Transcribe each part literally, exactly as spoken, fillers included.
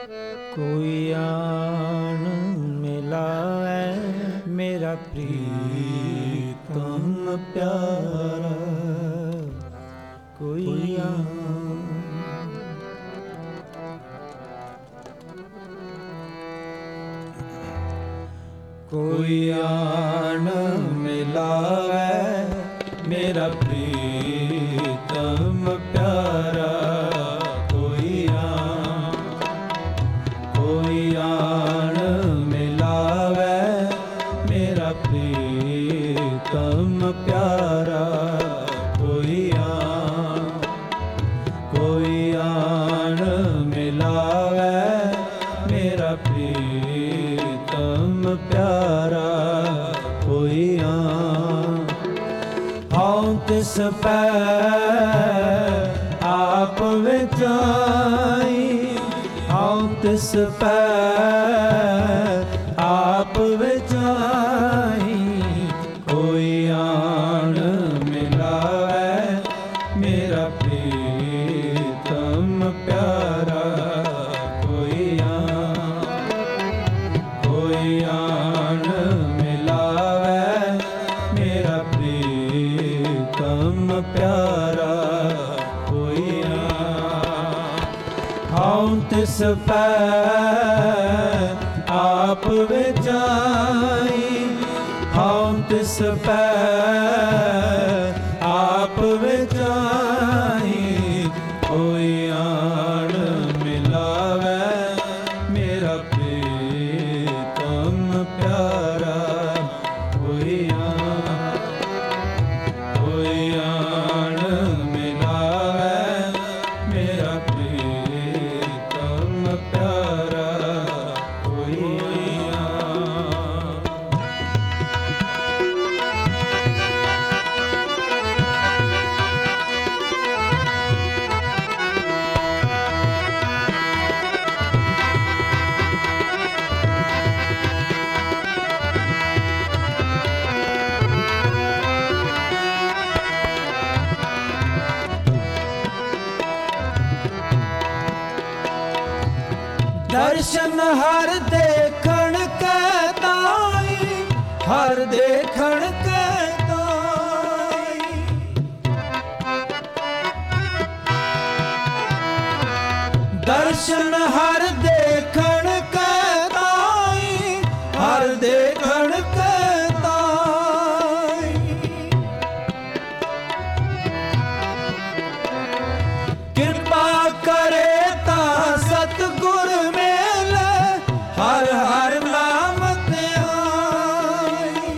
कोई आन मिलाए मेरा प्रीतम प्यारा, कोई आन कोई आन मिलाए मेरा प्रीतम प्यारा, कोई आन कोई आन मिलावे मेरा प्रीतम प्यारा, कोई आन कोई आन मिलावे मेरा प्रीतम प्यारा, कोई आन हाउ तिस पै आप विचाई, हाउ तिस पै आप विचाई, कोई आन मिलावे मेरा प्रीतम प्यारा, कोई आन कोई आन मिलावे मेरा प्रीतम प्यारा, कोई आन हाउ तिस पै आप विचाई, हाउ तिस पै आप विचाई, कोई आन मिलावे मेरा प्रीतम प्यारा, कोई आन कोई आन मिलावे मेरा प्रीतम प्यारा, कोई आन दर्शन हर देखण के ताई, हर देखण के ताई, दर्शन हर देखण के ताई, हर देखण के ताई, कृपा करे ता सतगुर मेले, हर हर नाम ते आई,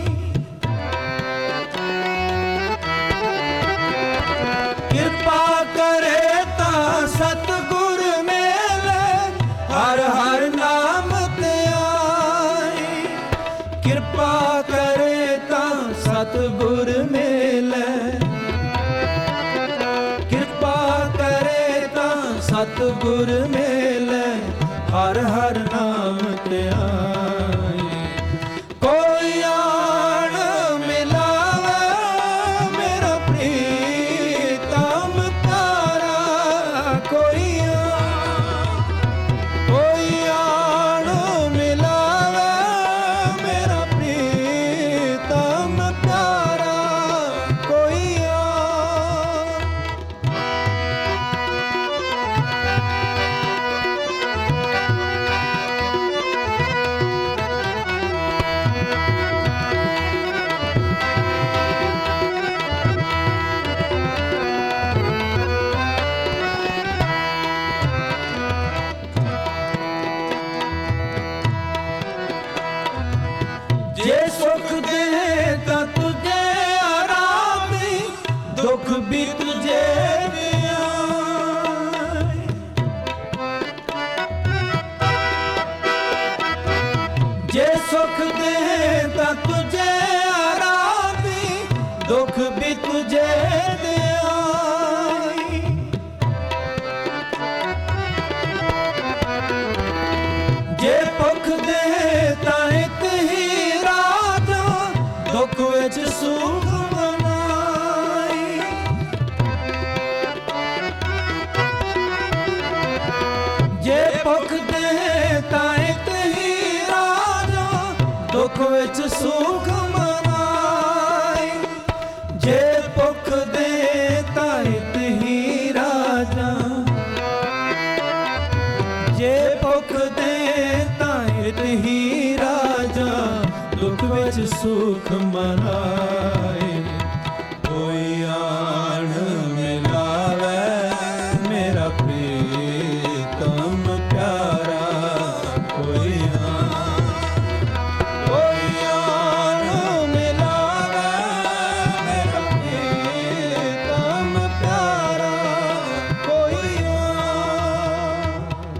कृपा करे ता सतगुर मेले, हर हर नाम ते आई, कृपा करे ता सतगुर मेले, कृपा करे ता सतगुर मेले, हर हर नाम ते आई, कोई आन मिलावे मेरा प्रीतम प्यारा, कोई आन कोई आन मिलावे मेरा प्रीतम प्यारा, कोई आन ਵਿੱਚ ਸੁਖ ਮਨਾਈ। ਜੇ ਭੁਖ ਦੇ ਤਾਂ ਹਿਤ ਹੀ ਰਾਜਾ, ਜੇ ਭੁਖ ਦੇ ਤਾਂ ਹਿਤ ਹੀ ਰਾਜਾ, ਦੁੱਖ ਵਿੱਚ ਸੁਖ ਮਨਾਈ। ਕੋਈ ਆਣ ਮਿਲਾਵੇ ਮੇਰਾ ਪ੍ਰੀਤਮ ਪਿਆਰਾ, ਕੋਈ ਆਣ, ਕੋਈ ਆਣ ਮਿਲਾਵੇ ਮੇਰਾ ਪ੍ਰੀਤਮ ਪਿਆਰਾ, ਕੋਈ ਆਣ।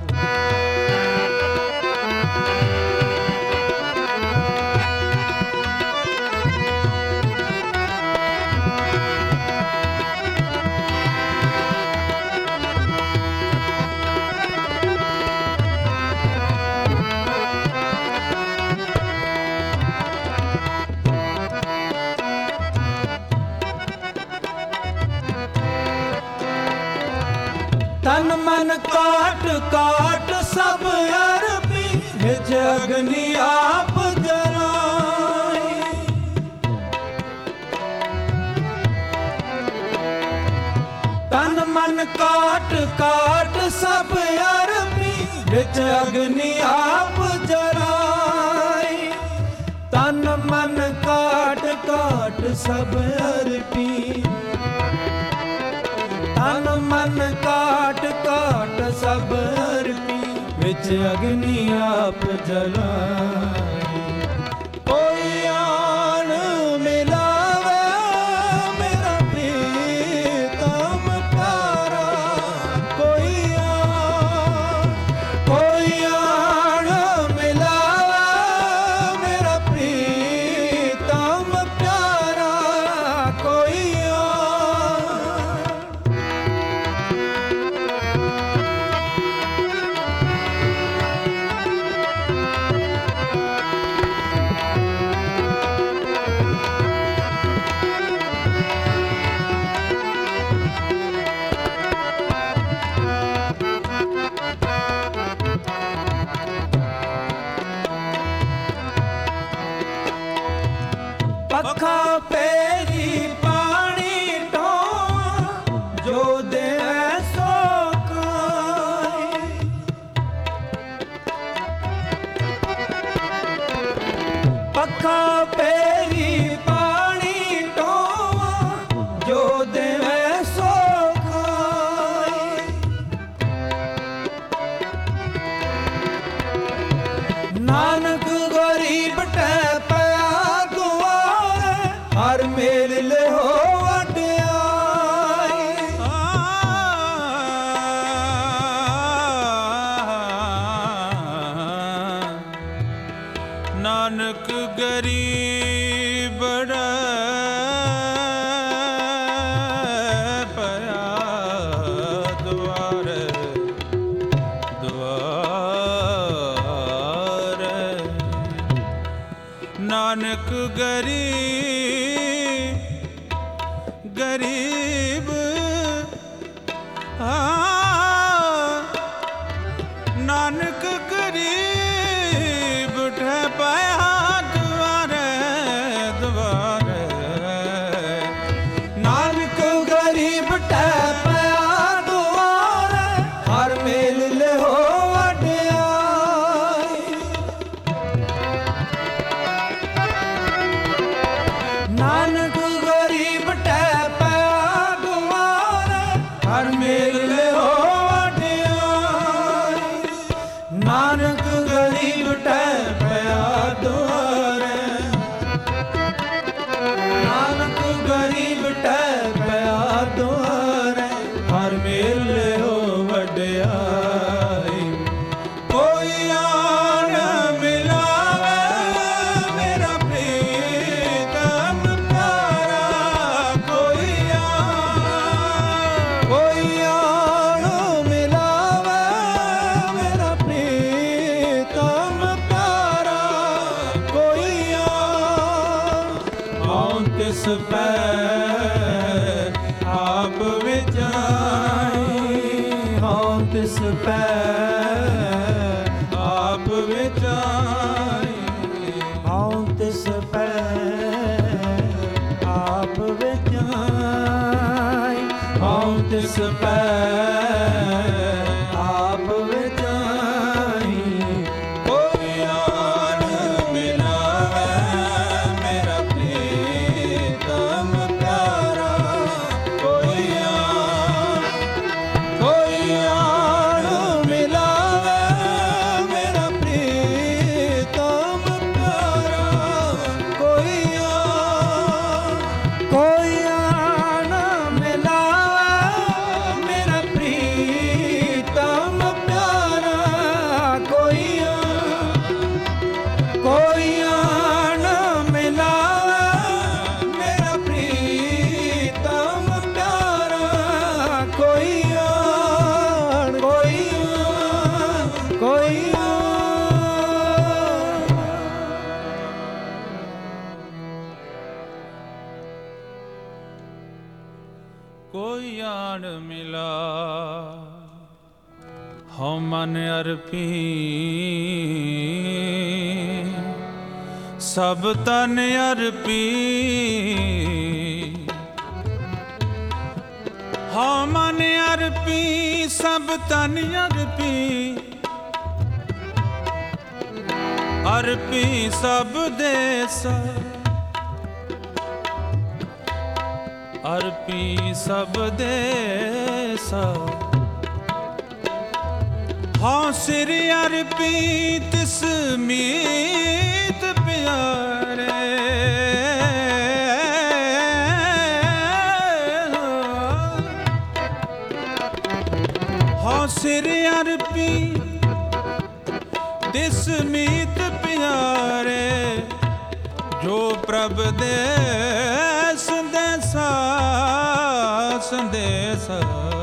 ਤਨ ਮਨ ਕਾਟ ਕਾਟ ਸਭ ਅਰਪੀ, ਵਿੱਚ ਅਗਨੀ ਆਪ ਜਲਾਈ। ਤਨ ਮਨ ਕਾਟ ਕਾਟ ਸਭ ਅਰਪੀ, ਵਿੱਚ ਅਗਨੀ ਆਪ ਜਲਾਈ। ਤਨ ਮਨ ਕਾਟ ਕਾਟ ਸਭ ਅਰਪੀ, ਤਨ ਮਨ ਕਾਟ ਕਾਟ ਸਭ ਅਰਪੀ, ਵਿੱਚ ਅਗਨੀ ਆਪ ਜਲਾਈ। ਕੋਈ ਆਣ ਮਿਲਾਵੇ ਮੇਰਾ ਪ੍ਰੀਤਮ ਪਿਆਰਾ, ਕੋਈ ਆਣ, ਕੋਈ ਆਣ ਮਿਲਾਵੇ ਮੇਰਾ ਪ੍ਰੀਤਮ ਪਿਆਰਾ, ਕੋਈ ਆਣ। ਪੱਖਾ ਪੇਰੀ ਪਾਣੀ ਢੋਆ, ਜੋ ਦੇਵੈ ਸੋ ਖਾਈ। ਪੱਖਾ ਪੇਰੀ ਪਾਣੀ ਢੋਆ, ਜੋ ਦੇਵੈ ਸੋ ਖਾਈ। ਨਾਨਕ ਗਰੀਬ ਟੈ ਪਿਆ ਦੁਆਰੇ, ਹਰ ਮੇਲ ਲਿਹੋ ਵਡਿਆਈ। ਨਾਨਕ ਗਰੀਬ ਪਿਆ ਦੁਆਰੇ, ਦੁਆਰੇ। ਨਾਨਕ ਗਰੀਬ ਗਰੀਬ ਆ, ਨਾਨਕ ਗਰੀਬ ਠਹਿ ਪਿਆ ਦੁਆਰੇ, ਦੁਆਰੇ। ਨਾਨਕ ਗਰੀਬ ਟੈ ਪਿਆ ਦੁਆਰੇ, ਹਰ ਮੇਲ ਲਿਹੋ ਵਡਿਆਈ। ਨਾਨਕ ਗਰੀਬ ਟੈ ਪਿਆ ਦੁਆਰੇ, ਹਰ ਮੇਲ ਲਿਹੋ ਵਡਿਆਈ। ਨਾਨਕ ਗਰੀਬ ਟੈ ਪਿਆ ਦੁਆਰੇ, ਨਾਨਕ ਗਰੀਬ ਟੈ ਪਿਆ ਦੁਆਰੇ, ਹਰ ਮੇਲ ਲਿਹੋ ਵਡਿਆਈ। ਕੋਈ ਆਣ ਮਿਲਾਵੇ ਮੇਰਾ ਪ੍ਰੀਤਮ ਪਿਆਰਾ, ਕੋਈ ਆਣ, ਕੋਈ ਆਣ ਮਿਲਾਵੇ ਮੇਰਾ ਪ੍ਰੀਤਮ ਪਿਆਰਾ, ਕੋਈ ਆਣ। ਆਉ ਤਿਸ ਪੈ ਆਪ ਵਿਚਾਈ, ਆਉ ਤਿਸ ਪੈ ਆਪ ਵਿਚਾਈ, ਆਉ ਪੈ ਆਪ ਵਿਚਾਈ ਕੋਈ ਆਣ ਮਿਲਾਵੇ ਮੇਰਾ ਪ੍ਰੀਤਮ ਪਿਆਰਾ ਕੋਈ ਆਣ ਕੋਈ ਆਣ ਮਿਲਾਵੇ ਮੇਰਾ ਪ੍ਰੀਤਮ ਪਿਆਰਾ ਕੋਈ ਆਣ ਕੋਈ ਆਣ ਮਿਲਾਵੇ ਮੇਰਾ ਪ੍ਰੀਤਮ ਪਿਆਰਾ ਕੋਈ ਆਣ ਕੋਈ ਆਣ ਮਿਲਾਵੇ ਮੇਰਾ ਪ੍ਰੀਤਮ ਪਿਆਰਾ ਕੋਈ ਆਣ ਕੋਈ ਆਣ ਕੋਈ ਕੋਈ ਆਣ ਮਿਲਾ ਹਉ ਮਨ ਅਰਪੀ ਸਭ ਤਨ ਅਰਪੀ ਹਉ ਮਨ ਅਰਪੀ ਸਭ ਤਨ ਅਰਪੀ ਅਰਪੀ ਸਭ ਦੇਸ ਅਰਪੀ ਸਭ ਦੇਸ ਹਉ ਸਿਰ ਅਰਪੀ ਤਿਸ ਮੀਤ ਪਿਆਰੇ ਹਉ ਸਿਰ ਅਰਪੀ ਤਿਸ ਮੀਤ ਪਿਆਰੇ ਜੋ ਪ੍ਰਭ ਦੇ ਸੰਦੇਸਾ ਸੰਦੇਸਾ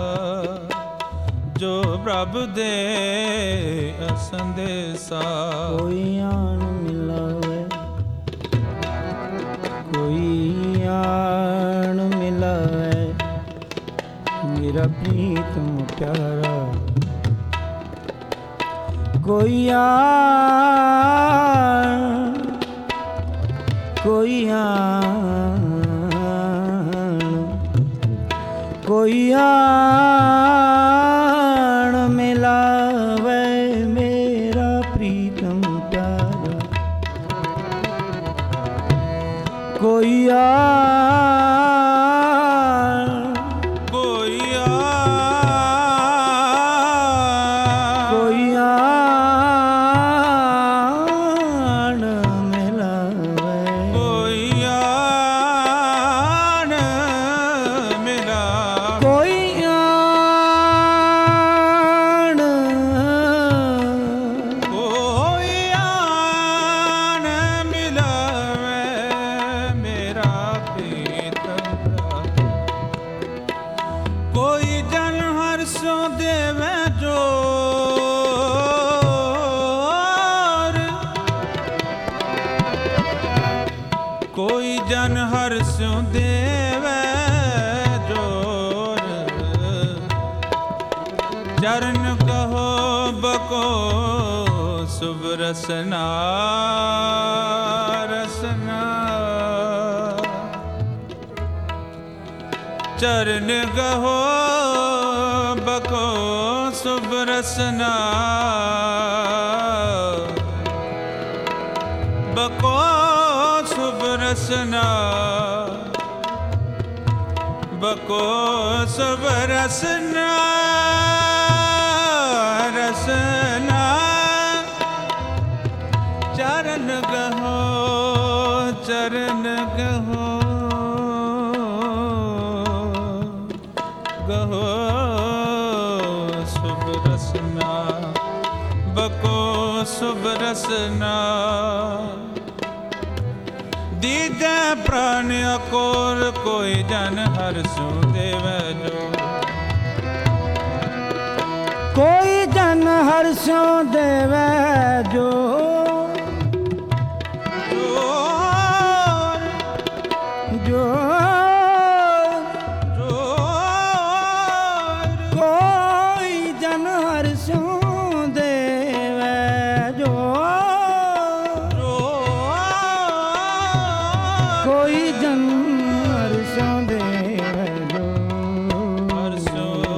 ਜੋ ਪ੍ਰਭ ਦੇ ਸੰਦੇਸਾ ਕੋਈ ਆਣ ਮਿਲਾਵੇ ਕੋਈ ਆਣ ਮਿਲਾਵੇ ਮੇਰਾ ਪ੍ਰੀਤਮ ਪਿਆਰਾ ਕੋਈ ਆਣ ਕੋਈ ਆਣ ਕੋਈ ਆਣ ਮਿਲਾਵੇ ਮੇਰਾ ਪ੍ਰੀਤਮ ਪਿਆਰਾ ਕੋਈ ਆਣ ਕੋਈ ਆਣ ਕੋਈ ਆਣ ਮਿਲਾਵੇ ਕੋਈ ਆਣ ਮਿਲਾ ਕੋਈ ਆਣ ਕੋਈ ਆਣ ਮਿਲਾਵੇ ਮੇਰਾ ਪ੍ਰੀਤਮ ਕੋਈ ਜਨ ਹਰਸੋਂ ਦੇਵੇ ਜੋਰ ਕੋਈ ਜਨ ਹਰਸੋਂ ਦੇਵੇ ਜੋਰ ਚਰਨ ਕਹੋ ਬਕੋ ਸੁਭ ਰਸਨਾ ਰਸਨਾ ਚਰਨ ਕਹੋ ਬਕੋ ਸੁਭ ਰਸਨਾ ਬਕੋ ਸੁਭ ਰਸਨਾ ਬਕੋ ਸੁਭ ਰਸਨਾ ਰਸਨਾ ਚਰਨ ਗਹੋ ਚਰਨ ਗਹੋ ਗਹੋ ਸੁਭ ਰਸਨਾ ਬਕੋ ਸੁਭ ਰਸਨਾ ਦੀਜੈ ਪ੍ਰਾਨ ਅਕੋਰ ਕੋਈ ਜਨ ਹਰਸੁ ਦੇਵੈ ਜੋ ਕੋਈ ਜਨ ਹਰਸੋਂ ਦੇਵੈ ਜੋ ਜੋਰ ਜੋ ਜੋਰ ਕੋਈ ਜਨ ਹਰਸੋਂ ਦੇਵੈ ਜੋ ਕੋਈ ਜਨ ਹਰਸੋਂ ਦੇਵੈ ਜੋ ਹਰਸੋ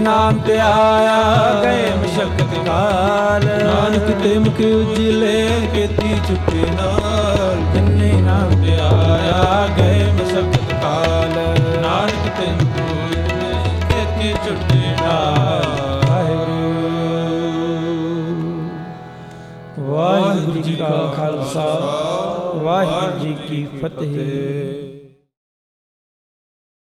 ਨਾਮ ਤੇ ਆਇਆ ਗਏ ਮਸ਼ਕਤ ਕਾਲ ਨਾਨਕ ਤੇ ਮੁਖ ਉਜਲੇ ਕੀਤੀ ਚੁੱਕੇ ਨਾਲ ਜਿਨੇ ਨਾਮ ਤੇ ਆਇਆ ਗਏ ਮਸ਼ਕਤ ਕਾਲ ਨਾਨਕ ਤੇ ਮੁਖ ਉਜਲੇ ਕੀਤੀ ਚੁੱਕੇ ਨਾਲ। ਵਾਹਿਗੁਰੂ ਜੀ ਕਾ ਖਾਲਸਾ ਵਾਹਿਗੁਰੂ ਜੀ ਕੀ ਫਤਿਹ।